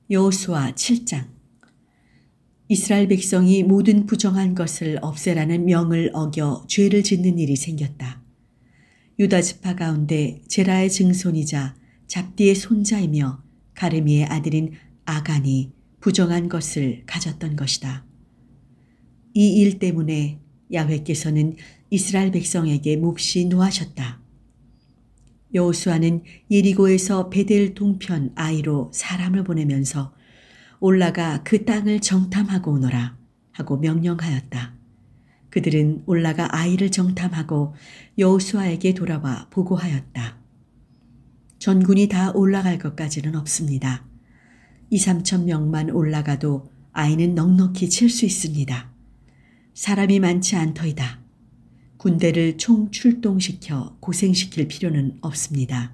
여호수아 7장. 이스라엘 백성이 모든 부정한 것을 없애라는 명을 어겨 죄를 짓는 일이 생겼다. 유다 지파 가운데 제라의 증손이자 잡디의 손자이며 가르미의 아들인 아간이 부정한 것을 가졌던 것이다. 이 일 때문에 야훼께서는 이스라엘 백성에게 몹시 노하셨다. 여호수아는 예리고에서 베델 동편 아이로 사람을 보내면서 올라가 그 땅을 정탐하고 오너라 하고 명령하였다. 그들은 올라가 아이를 정탐하고 여호수아에게 돌아와 보고하였다. 전군이 다 올라갈 것까지는 없습니다. 2~3천 명만 올라가도 아이는 넉넉히 칠 수 있습니다. 사람이 많지 않더이다. 군대를 총출동시켜 고생시킬 필요는 없습니다.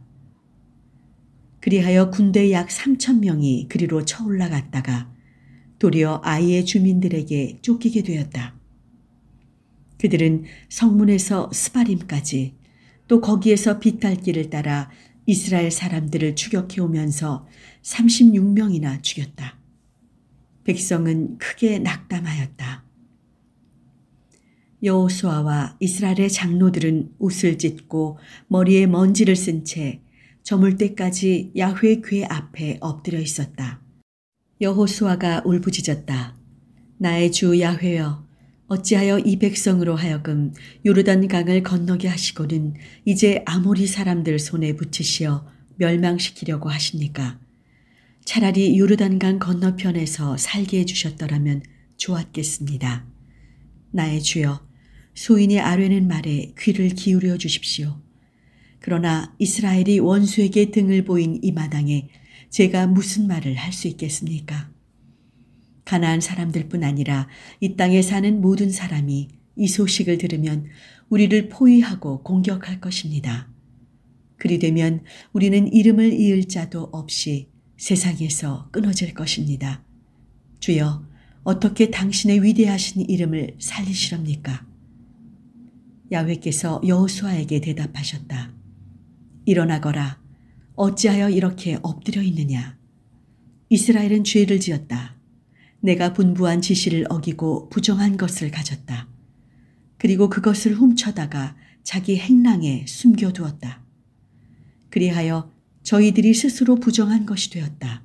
그리하여 군대 약 3천 명이 그리로 쳐올라갔다가 도리어 아이의 주민들에게 쫓기게 되었다. 그들은 성문에서 스바림까지 또 거기에서 빗갈길을 따라 이스라엘 사람들을 추격해 오면서 36명이나 죽였다. 백성은 크게 낙담하였다. 여호수아와 이스라엘의 장로들은 옷을 찢고 머리에 먼지를 쓴 채 저물 때까지 야훼 궤 앞에 엎드려 있었다. 여호수아가 울부짖었다. 나의 주 야훼여, 어찌하여 이 백성으로 하여금 요르단 강을 건너게 하시고는 이제 아모리 사람들 손에 붙이시어 멸망시키려고 하십니까? 차라리 요르단 강 건너편에서 살게 해주셨더라면 좋았겠습니다. 나의 주여, 소인이 아뢰는 말에 귀를 기울여 주십시오. 그러나 이스라엘이 원수에게 등을 보인 이 마당에 제가 무슨 말을 할 수 있겠습니까? 가나안 사람들뿐 아니라 이 땅에 사는 모든 사람이 이 소식을 들으면 우리를 포위하고 공격할 것입니다. 그리 되면 우리는 이름을 이을 자도 없이 세상에서 끊어질 것입니다. 주여, 어떻게 당신의 위대하신 이름을 살리시렵니까? 야훼께서 여호수아에게 대답하셨다. 일어나거라. 어찌하여 이렇게 엎드려 있느냐? 이스라엘은 죄를 지었다. 내가 분부한 지시를 어기고 부정한 것을 가졌다. 그리고 그것을 훔쳐다가 자기 행랑에 숨겨두었다. 그리하여 저희들이 스스로 부정한 것이 되었다.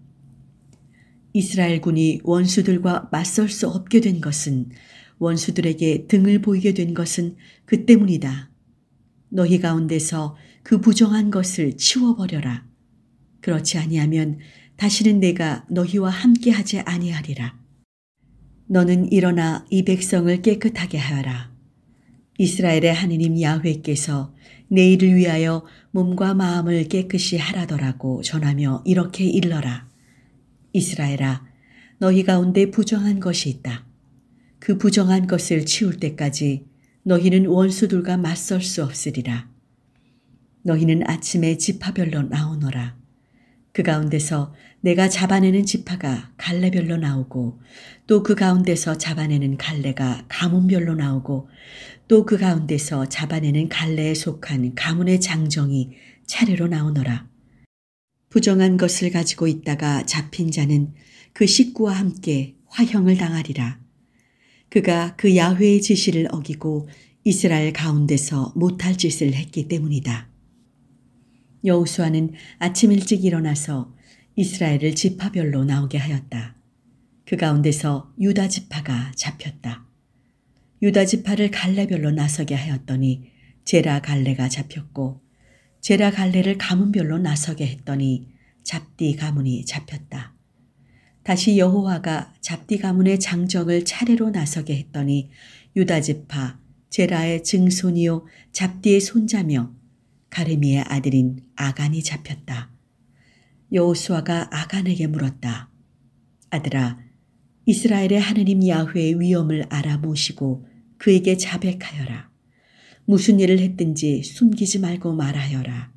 이스라엘 군이 원수들과 맞설 수 없게 된 것은, 원수들에게 등을 보이게 된 것은 그 때문이다. 너희 가운데서 그 부정한 것을 치워버려라. 그렇지 아니하면 다시는 내가 너희와 함께 하지 아니하리라. 너는 일어나 이 백성을 깨끗하게 하여라. 이스라엘의 하느님 야훼께서 내일을 위하여 몸과 마음을 깨끗이 하라더라고 전하며 이렇게 일러라. 이스라엘아, 너희 가운데 부정한 것이 있다. 그 부정한 것을 치울 때까지 너희는 원수들과 맞설 수 없으리라. 너희는 아침에 지파별로 나오너라. 그 가운데서 내가 잡아내는 지파가 갈래별로 나오고, 또 그 가운데서 잡아내는 갈래가 가문별로 나오고, 또 그 가운데서 잡아내는 갈래에 속한 가문의 장정이 차례로 나오너라. 부정한 것을 가지고 있다가 잡힌 자는 그 식구와 함께 화형을 당하리라. 그가 그 야훼의 지시를 어기고 이스라엘 가운데서 못할 짓을 했기 때문이다. 여호수아는 아침 일찍 일어나서 이스라엘을 지파별로 나오게 하였다. 그 가운데서 유다 지파가 잡혔다. 유다 지파를 갈래별로 나서게 하였더니 제라 갈래가 잡혔고, 제라 갈래를 가문별로 나서게 했더니 잡디 가문이 잡혔다. 다시 여호와가 잡디 가문의 장정을 차례로 나서게 했더니 유다 지파 제라의 증손이요 잡디의 손자며 가르미의 아들인 아간이 잡혔다. 여호수아가 아간에게 물었다. 아들아, 이스라엘의 하느님 야훼의 위엄을 알아 모시고 그에게 자백하여라. 무슨 일을 했든지 숨기지 말고 말하여라.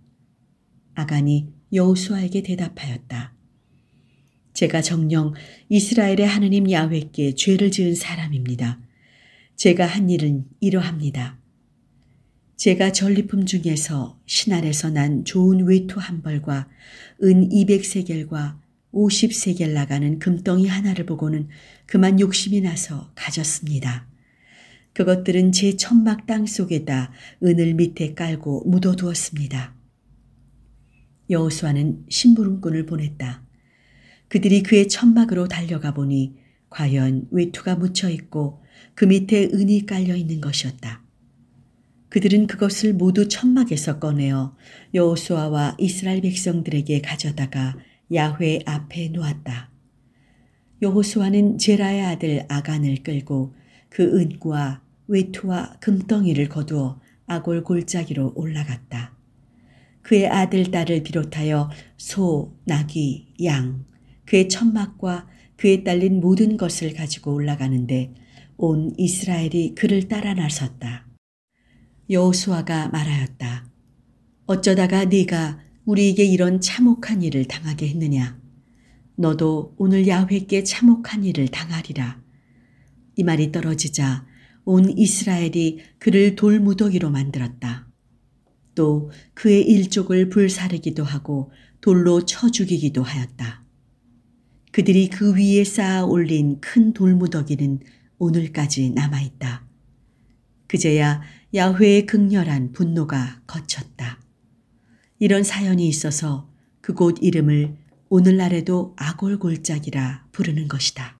아간이 여호수아에게 대답하였다. 제가 정녕 이스라엘의 하느님 야훼께 죄를 지은 사람입니다. 제가 한 일은 이러합니다. 제가 전리품 중에서 신할에서 난 좋은 외투 한 벌과 은 200세겔과 50세겔 나가는 금덩이 하나를 보고는 그만 욕심이 나서 가졌습니다. 그것들은 제 천막 땅 속에다 은을 밑에 깔고 묻어두었습니다. 여호수아는 심부름꾼을 보냈다. 그들이 그의 천막으로 달려가 보니 과연 외투가 묻혀 있고 그 밑에 은이 깔려 있는 것이었다. 그들은 그것을 모두 천막에서 꺼내어 여호수아와 이스라엘 백성들에게 가져다가 야훼 앞에 놓았다. 여호수아는 제라의 아들 아간을 끌고 그 은과 외투와 금덩이를 거두어 아골 골짜기로 올라갔다. 그의 아들, 딸을 비롯하여 소, 나귀, 양, 그의 천막과 그에 딸린 모든 것을 가지고 올라가는데 온 이스라엘이 그를 따라 나섰다. 여호수아가 말하였다. 어쩌다가 네가 우리에게 이런 참혹한 일을 당하게 했느냐? 너도 오늘 야훼께 참혹한 일을 당하리라. 이 말이 떨어지자 온 이스라엘이 그를 돌무더기로 만들었다. 또 그의 일족을 불사르기도 하고 돌로 쳐 죽이기도 하였다. 그들이 그 위에 쌓아 올린 큰 돌무더기는 오늘까지 남아있다. 그제야 야훼의 극렬한 분노가 거쳤다. 이런 사연이 있어서 그곳 이름을 오늘날에도 아골 골짜기라 부르는 것이다.